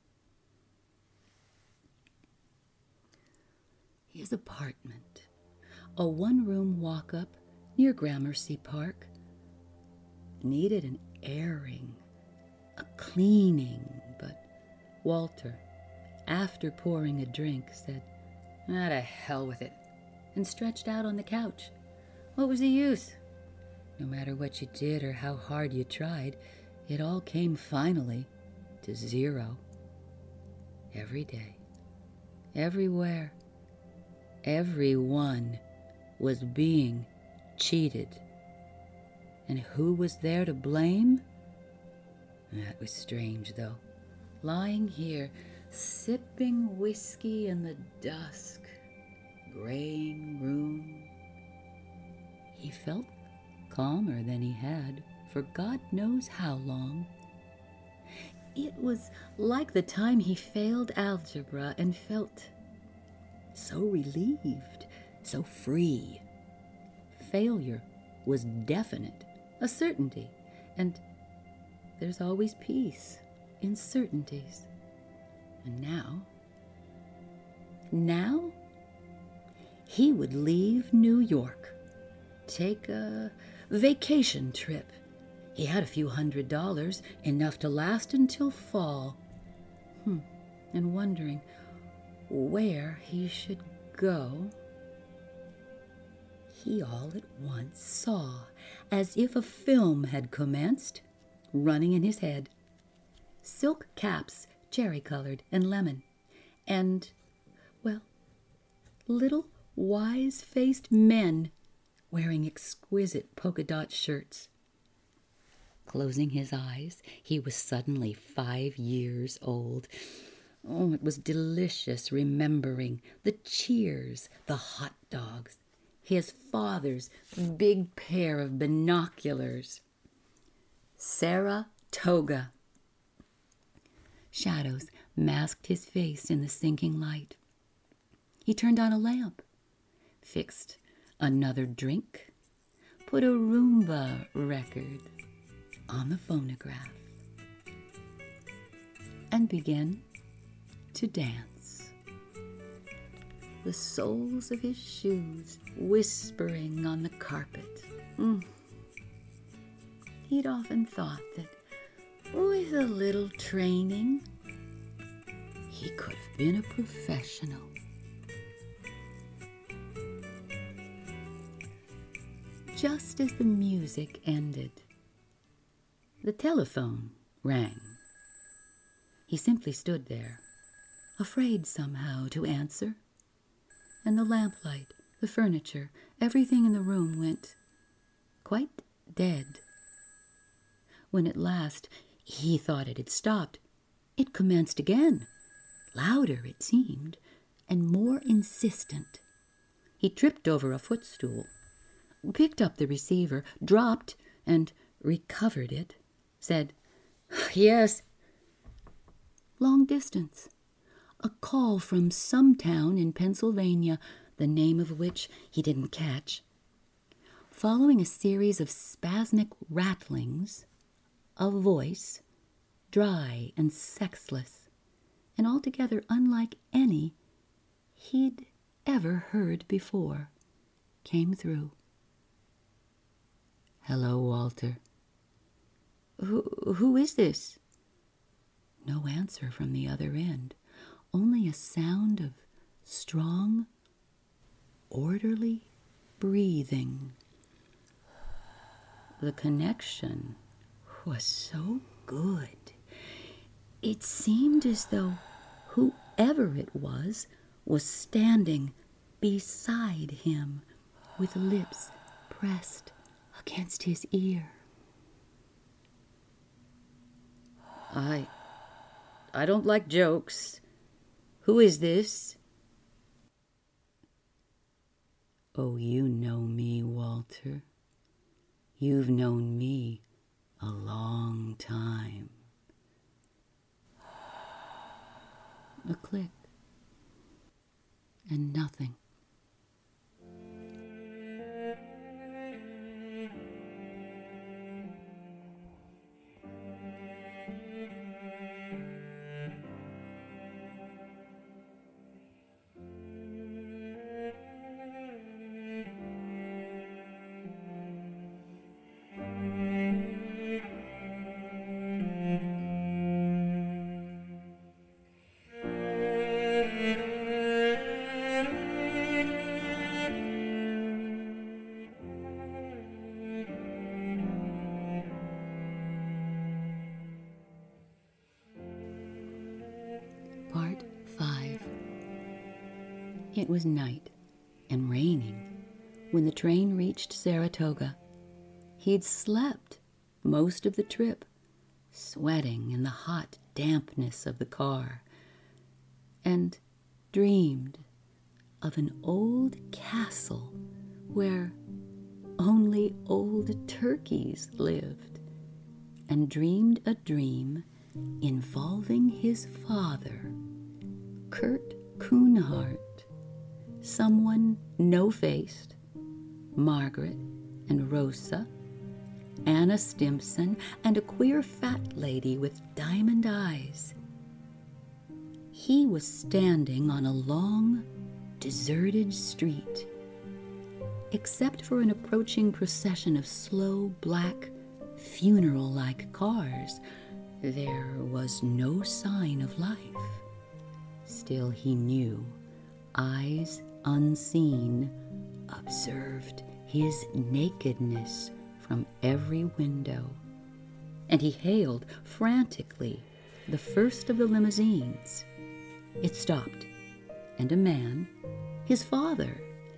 His apartment, a one-room walk-up near Gramercy Park, needed an airing, a cleaning, but Walter, after pouring a drink, said, "Ah, to hell with it," and stretched out on the couch. What was the use? No matter what you did or how hard you tried, it all came finally to zero. Every day, everywhere, everyone was being cheated. And who was there to blame? That was strange, though. Lying here, sipping whiskey in the dusk, graying room, he felt calmer than he had for God knows how long. It was like the time he failed algebra and felt so relieved, so free. Failure was definite, a certainty, and there's always peace in certainties. And now, now, he would leave New York, take a vacation trip. He had a few hundred dollars, enough to last until fall. Hmm. And wondering where he should go, he all at once saw, as if a film had commenced, running in his head, silk caps, cherry-colored and lemon, and little wise-faced men wearing exquisite polka-dot shirts. Closing his eyes, he was suddenly five years old. Oh, it was delicious remembering the cheers, the hot dogs, his father's big pair of binoculars. Saratoga. Shadows masked his face in the sinking light. He turned on a lamp, fixed another drink, put a Roomba record on the phonograph, and began to dance. The soles of his shoes whispering on the carpet. Mm. He'd often thought that with a little training, he could have been a professional. Just as the music ended, the telephone rang. He simply stood there, afraid somehow to answer, and the lamplight, the furniture, everything in the room went quite dead. When at last he thought it had stopped, it commenced again, louder it seemed, and more insistent. He tripped over a footstool, picked up the receiver, dropped and recovered it, said, "Yes." Long distance. A call from some town in Pennsylvania, the name of which he didn't catch. Following a series of spasmodic rattlings, a voice, dry and sexless, and altogether unlike any he'd ever heard before, came through. "Hello, Walter." Who, who is this?" No answer from the other end, only a sound of strong, orderly breathing. The connection was so good. It seemed as though whoever it was was standing beside him, with lips pressed against his ear. I... I don't like jokes. Who is this?" "Oh, you know me, Walter. You've known me a long time." A click, and nothing. Part five. It was night and raining when the train reached Saratoga. He'd slept most of the trip, sweating in the hot dampness of the car, and dreamed of an old castle where only old turkeys lived, and dreamed a dream involving his father, Kurt Kuhnhart, someone no-faced, Margaret and Rosa, Anna Stimpson, and a queer fat lady with diamond eyes. He was standing on a long, deserted street. Except for an approaching procession of slow, black, funeral-like cars, there was no sign of life. Still he knew, eyes unseen observed his nakedness from every window, and he hailed frantically the first of the limousines. It stopped, and a man, His father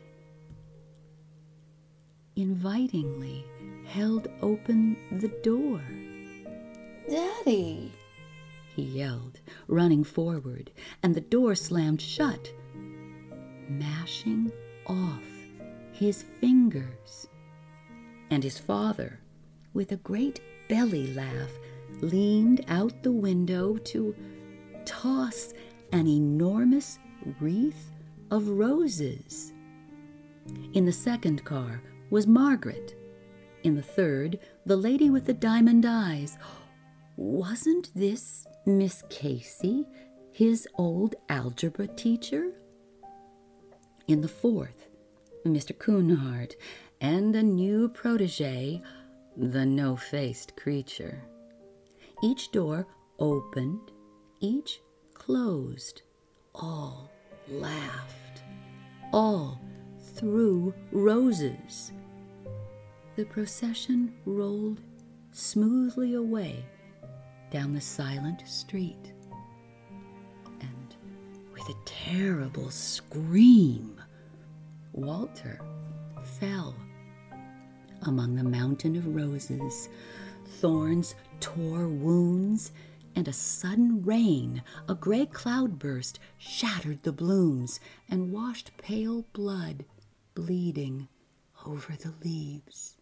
invitingly held open the door. "Daddy!" he yelled, running forward, and the door slammed shut, mashing off his fingers. And his father, with a great belly laugh, leaned out the window to toss an enormous wreath of roses. In the second car was Margaret. In the third, the lady with the diamond eyes. Wasn't this Miss Casey, his old algebra teacher? In the fourth, Mister Coonhart, and a new protege, the no-faced creature. Each door opened, each closed. All laughed. All threw roses. The procession rolled smoothly away down the silent street. And with a terrible scream, Walter fell among the mountain of roses. Thorns tore wounds, and a sudden rain, a gray cloudburst, shattered the blooms and washed pale blood bleeding over the leaves.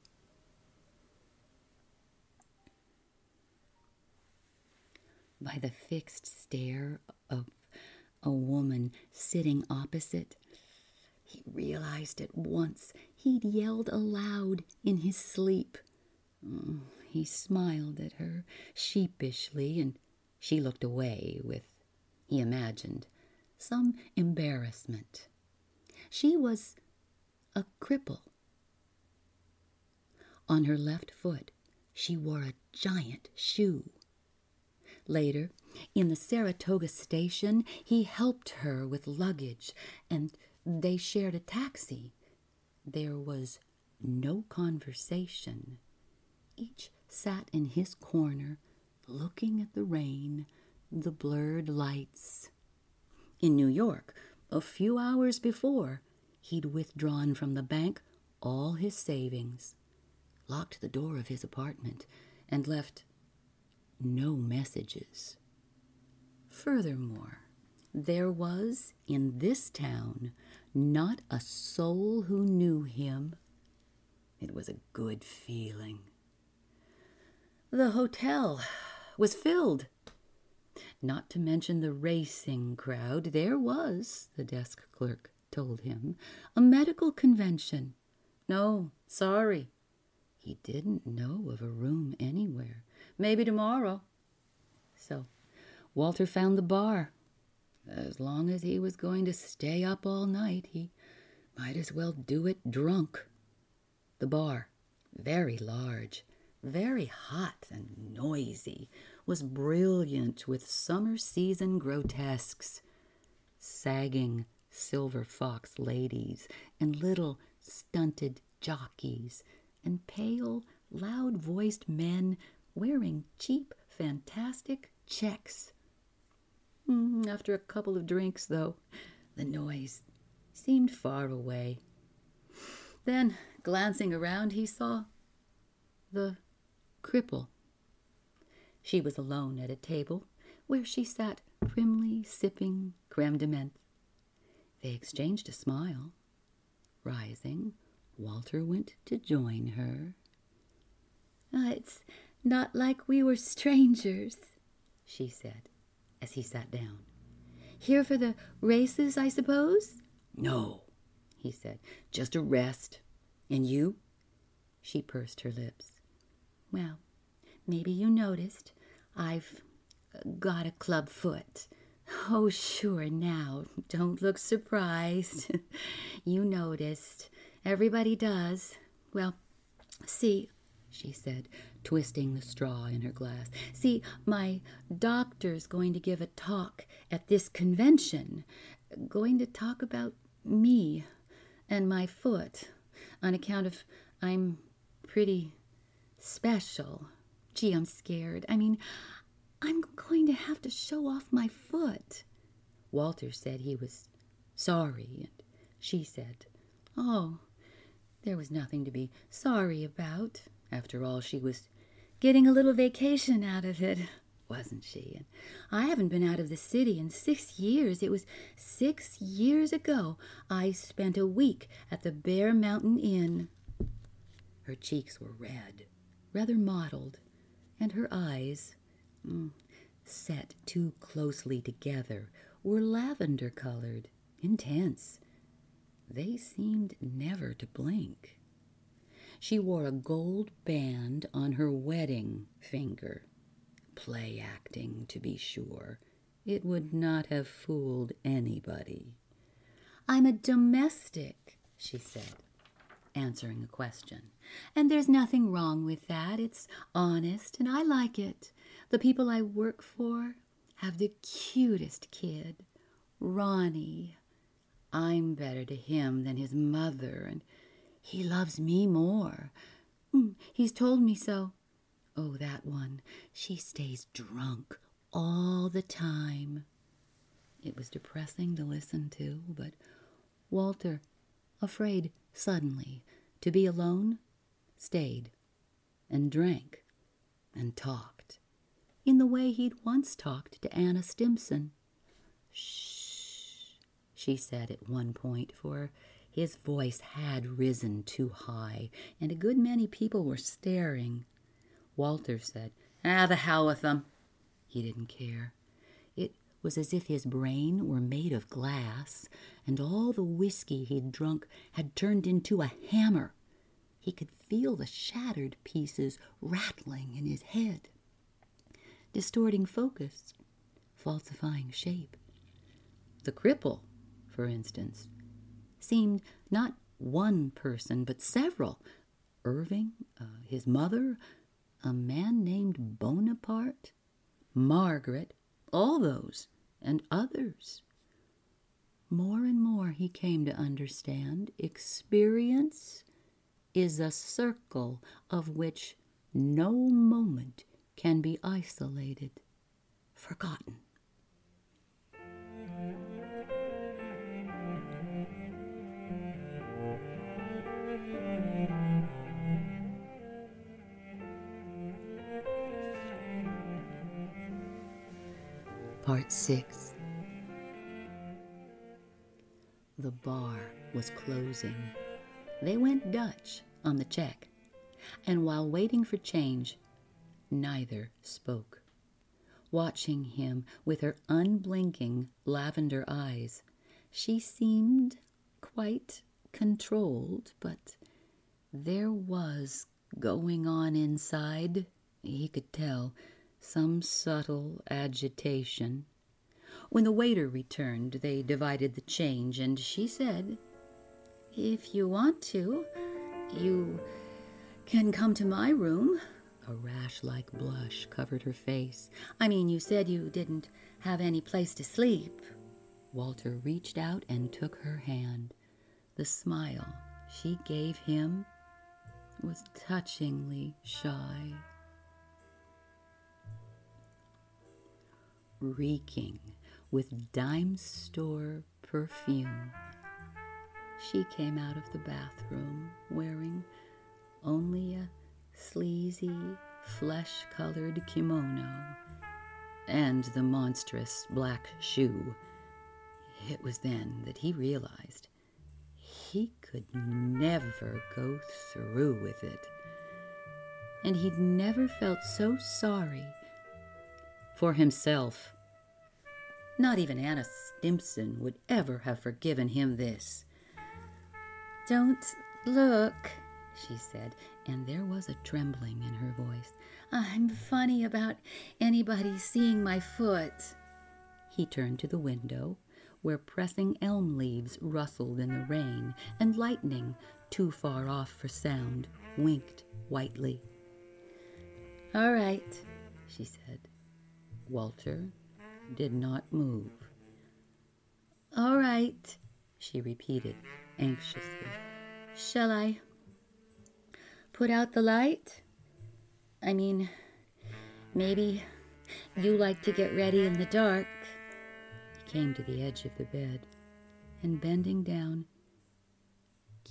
By the fixed stare of a woman sitting opposite, he realized at once he'd yelled aloud in his sleep. Oh, he smiled at her sheepishly, and she looked away with, he imagined, some embarrassment. She was a cripple. On her left foot, she wore a giant shoe. Later, in the Saratoga station, he helped her with luggage, and they shared a taxi. There was no conversation. Each sat in his corner, looking at the rain, the blurred lights. In New York, a few hours before, he'd withdrawn from the bank all his savings, locked the door of his apartment, and left no messages. Furthermore, there was in this town not a soul who knew him. It was a good feeling. The hotel was filled. Not to mention the racing crowd, there was, the desk clerk told him, a medical convention. No, sorry. He didn't know of a room anywhere. Maybe tomorrow. So Walter found the bar. As long as he was going to stay up all night, he might as well do it drunk. The bar, very large, very hot and noisy, was brilliant with summer season grotesques, sagging silver fox ladies and little stunted jockeys and pale, loud-voiced men wearing cheap, fantastic checks. After a couple of drinks, though, the noise seemed far away. Then, glancing around, he saw the cripple. She was alone at a table where she sat primly sipping creme de menthe. They exchanged a smile. Rising, Walter went to join her. Uh, it's not like we were strangers, she said, as he sat down. Here for the races, I suppose? No, he said, just a rest. And you? She pursed her lips. Well, maybe you noticed. I've got a club foot. Oh, sure, now, don't look surprised. You noticed. Everybody does. Well, see, she said, twisting the straw in her glass. See, my doctor's going to give a talk at this convention, going to talk about me and my foot, on account of I'm pretty special. Gee, I'm scared. I mean, I'm going to have to show off my foot. Walter said he was sorry, and she said. Oh, there was nothing to be sorry about. After all, she was getting a little vacation out of it, wasn't she? And I haven't been out of the city in six years. It was six years ago I spent a week at the Bear Mountain Inn. Her cheeks were red, rather mottled, and her eyes, mm, set too closely together, were lavender-colored, intense. They seemed never to blink. She wore a gold band on her wedding finger. Play acting, to be sure. It would not have fooled anybody. I'm a domestic, she said, answering a question. And there's nothing wrong with that. It's honest, and I like it. The people I work for have the cutest kid, Ronnie. I'm better to him than his mother, and he loves me more. Mm, he's told me so. Oh, that one. She stays drunk all the time. It was depressing to listen to, but Walter, afraid suddenly to be alone, stayed and drank and talked in the way he'd once talked to Anna Stimson. Shh, she said at one point, for his voice had risen too high, and a good many people were staring. Walter said, Ah, the hell with them. He didn't care. It was as if his brain were made of glass, and all the whiskey he'd drunk had turned into a hammer. He could feel the shattered pieces rattling in his head, distorting focus, falsifying shape. The cripple, for instance, seemed not one person, but several. Irving, uh, his mother, a man named Bonaparte, Margaret, all those, and others. More and more he came to understand experience is a circle of which no moment can be isolated, forgotten. Part six. The bar was closing. They went Dutch on the check, and while waiting for change, neither spoke. Watching him with her unblinking lavender eyes, she seemed quite controlled, but there was going on inside, he could tell, some subtle agitation. When the waiter returned, they divided the change, and she said, If you want to, you can come to my room. A rash-like blush covered her face. I mean, you said you didn't have any place to sleep. Walter reached out and took her hand. The smile she gave him was touchingly shy. Reeking with dime store perfume, she came out of the bathroom wearing only a sleazy, flesh-colored kimono and the monstrous black shoe. It was then that he realized he could never go through with it, and he'd never felt so sorry for himself. Not even Anna Stimson would ever have forgiven him this. Don't look, she said, and there was a trembling in her voice. I'm funny about anybody seeing my foot. He turned to the window, where pressing elm leaves rustled in the rain, and lightning, too far off for sound, winked whitely. All right, she said. Walter did not move. All right, she repeated anxiously. Shall I put out the light? I mean, maybe you like to get ready in the dark. He came to the edge of the bed, and bending down,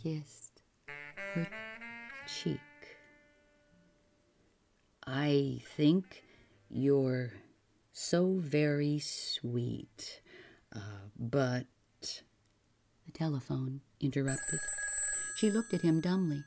kissed her cheek. "I think you're so very sweet, uh, but..." The telephone interrupted. She looked at him dumbly.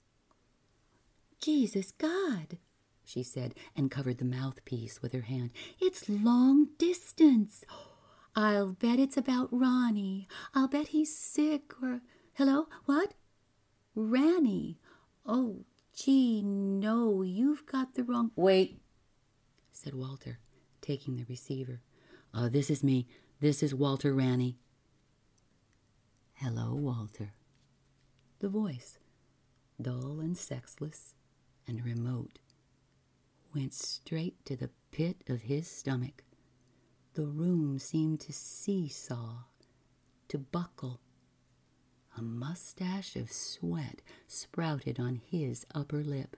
"Jesus God," she said, and covered the mouthpiece with her hand. "It's long distance. I'll bet it's about Ronnie. I'll bet he's sick or... Hello? What? Ranny. Oh, gee, no, you've got the wrong..." "Wait," said Walter, taking the receiver. Uh, this is me. This is Walter Ranny." "Hello, Walter." The voice, dull and sexless and remote, went straight to the pit of his stomach. The room seemed to seesaw, to buckle. A mustache of sweat sprouted on his upper lip.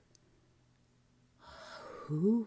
"Who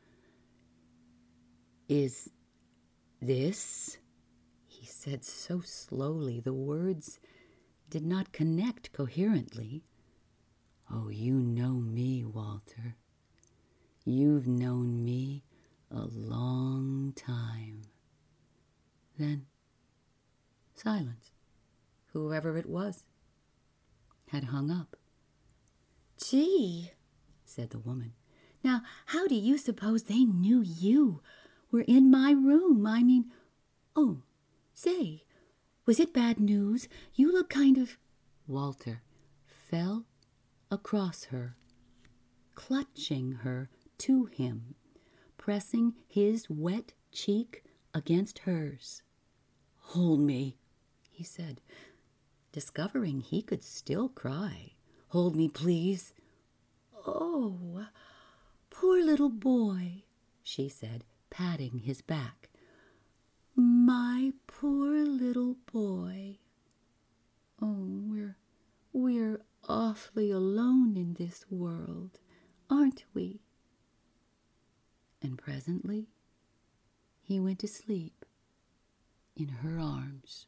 is this?" he said so slowly the words did not connect coherently. "Oh, you know me, Walter. You've known me a long time." Then silence. Whoever it was had hung up. "Gee," said the woman. "Now, how do you suppose they knew you were in my room? I mean, oh, say, was it bad news? You look kind of..." Walter fell across her, clutching her to him, pressing his wet cheek against hers. "Hold me," he said, discovering he could still cry. "Hold me, please." "Oh, poor little boy," she said, patting his back. "My poor little boy. Oh, we're, we're awfully alone in this world, aren't we?" And presently he went to sleep in her arms.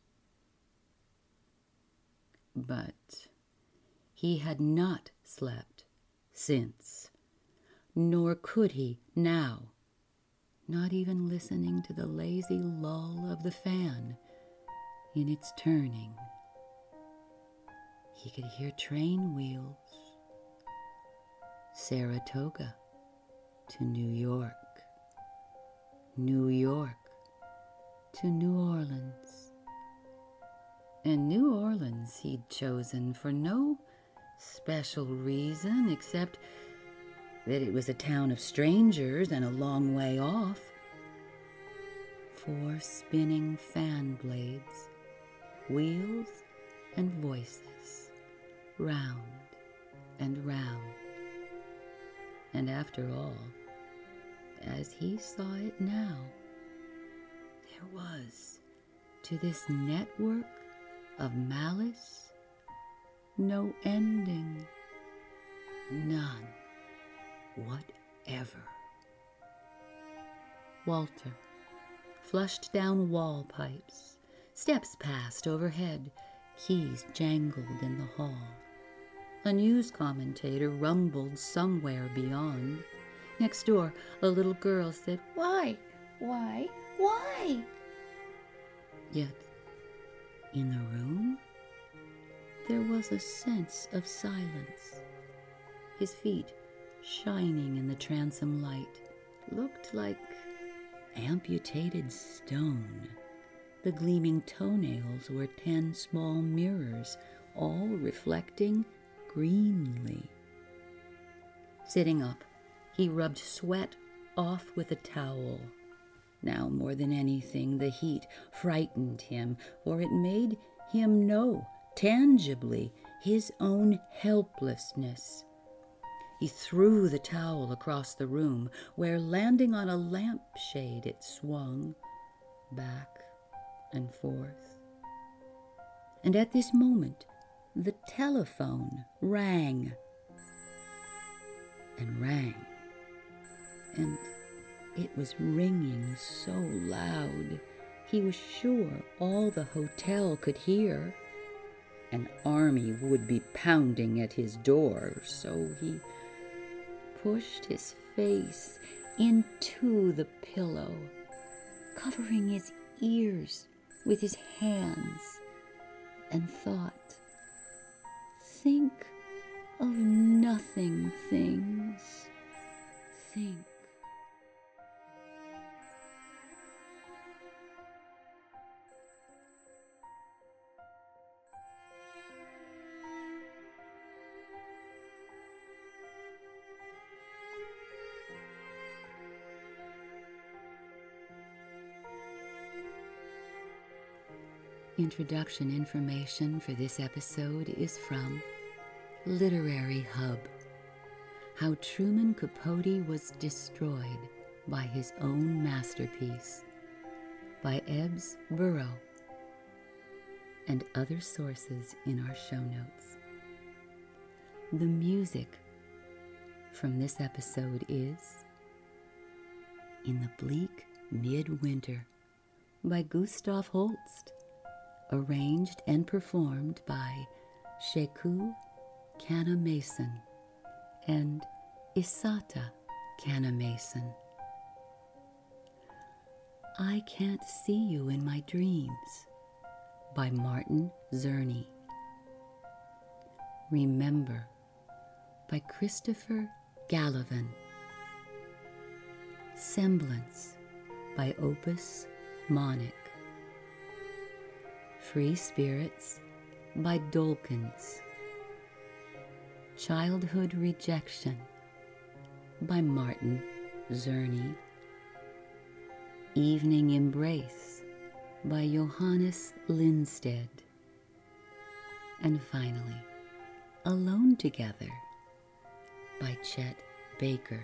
But he had not slept since, nor could he now, not even listening to the lazy lull of the fan in its turning. He could hear train wheels. Saratoga to New York. New York to New Orleans. And New Orleans he'd chosen for no special reason except that it was a town of strangers and a long way off. Four spinning fan blades, wheels and voices, round and round. And after all, as he saw it now, there was to this network of malice no ending, none whatever. Walter flushed down wall pipes, steps passed overhead, keys jangled in the hall. A news commentator rumbled somewhere beyond. Next door, a little girl said, "Why, why, why?" Yet, in the room, there was a sense of silence. His feet, shining in the transom light, looked like amputated stone. The gleaming toenails were ten small mirrors, all reflecting greenly. Sitting up, he rubbed sweat off with a towel. Now more than anything, the heat frightened him, for it made him know tangibly his own helplessness. He threw the towel across the room, where, landing on a lampshade, it swung back and forth. And at this moment, the telephone rang and rang, and it was ringing so loud he was sure all the hotel could hear. an army would be pounding at his door, so he pushed his face into the pillow, covering his ears with his hands, and thought, think of nothing things, think. Introduction information for this episode is from Literary Hub: How Truman Capote Was Destroyed by His Own Masterpiece by Ebbs Burrow, and other sources in our show notes. The music from this episode is In the Bleak Midwinter by Gustav Holst, arranged and performed by Sheku Kanna-Mason and Isata Kanna-Mason. I Can't See You in My Dreams by Martin Zerny. Remember by Christopher Gallivan. Semblance by Opus Monic. Free Spirits by Dolkins. Childhood Rejection by Martin Zerny. Evening Embrace by Johannes Lindstedt. And finally, Alone Together by Chet Baker.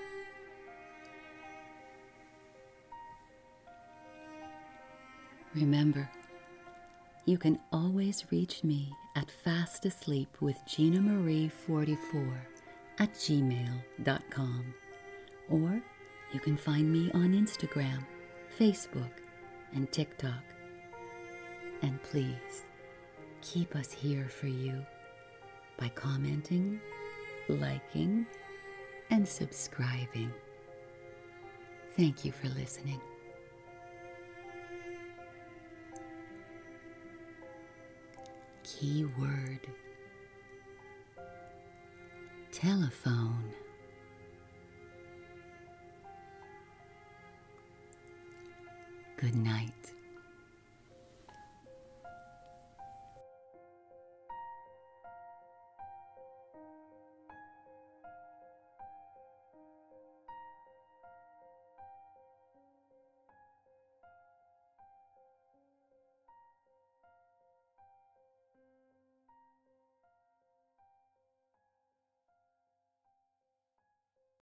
Remember, you can always reach me at fastasleepwithginamarie forty-four at gmail dot com, or you can find me on Instagram, Facebook, and TikTok. And please, keep us here for you by commenting, liking, and subscribing. Thank you for listening. Keyword: telephone. Good night.